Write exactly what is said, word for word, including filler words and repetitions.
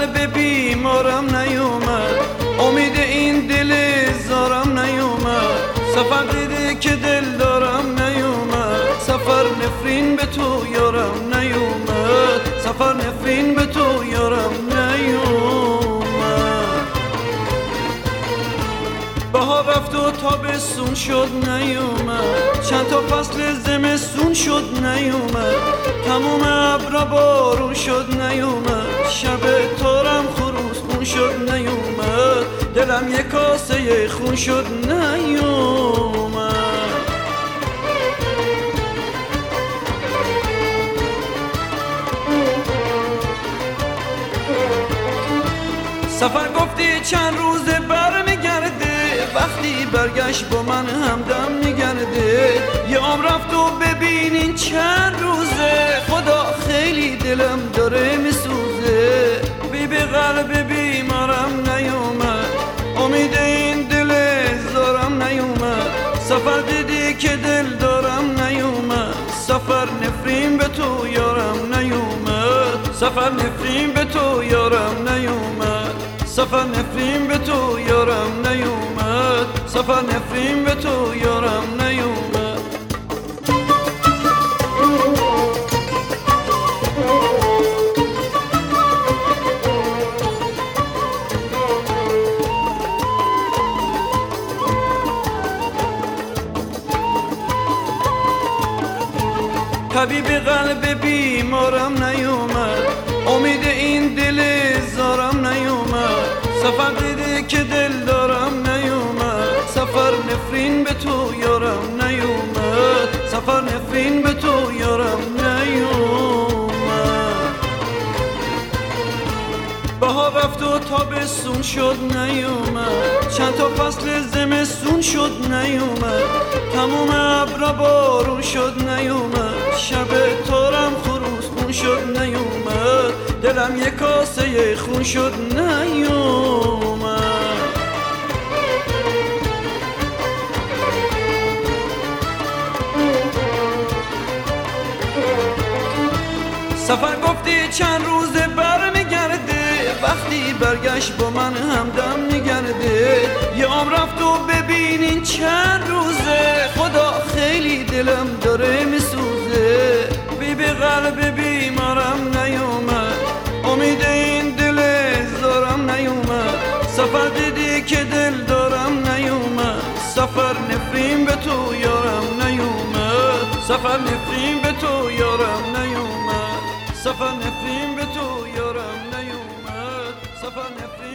قلب بیمارم نیومد، امید این دل زارم نیومد. سفر دیده که دل دارم نیومد، سفر نفرین به تو یارم نیومد، سفر نفرین به تو یارم نیومد. بهار رفت و تابستون شد نیومد، چند تا فصل زمستون شد نیومد. تموم ابرا بارون شد نیومد، شب تارم خروس خون شد نیومد. دلم یک کاسه خون شد نیومد. سفر گفتی چند روزه برمیگرده، وقتی برگشت با من همدم میگرده. یه عمر رفت و ببینین چند روزه، خدا خیلی دلم داره میسوزه. بی به قلب بیمارم نیومد، امید این دل زارم نیومد. سفر دیدی که دل دارم نیومد، سفر نفرین به تو یارم نیومد، سفر نفرین به تو یارم نیومد، سفر نفرین به تو یارم نیومد، سفر نفرین به تو یارم نیومد. طبیب قلب بیمارم نیومد، امید این دل زارم نیومد. سفر دیده که دل دارم نیومد، سفر نفرین به تو یارم نیومد، سفر نفرین به تو یارم نیومد. بهار رفت و تابستون شد نیومد، چند تا فصل زمستون شد نیومد. تموم ابرا بارون شد نیومد، شب تارم خروس خون شد نیومد. دلم یک کاسه خون شد نیومد. سفر گفتی چند روزه برمیگرده، وقتی برگشت با من همدم میگرده. یه عمر رفت و ببینین چند روزه، خدا خیلی دلم داره میسوزه. بی به قلب بیمارم نیومد، امید این دل زارم نیومد. سفر دیدی که دل دارم نیومد، سفر نفرین به تو یارم نیومد، سفر نفرین به تو یارم نیومد، سفر نفرین به تو یارم نیومد، سفر نفرین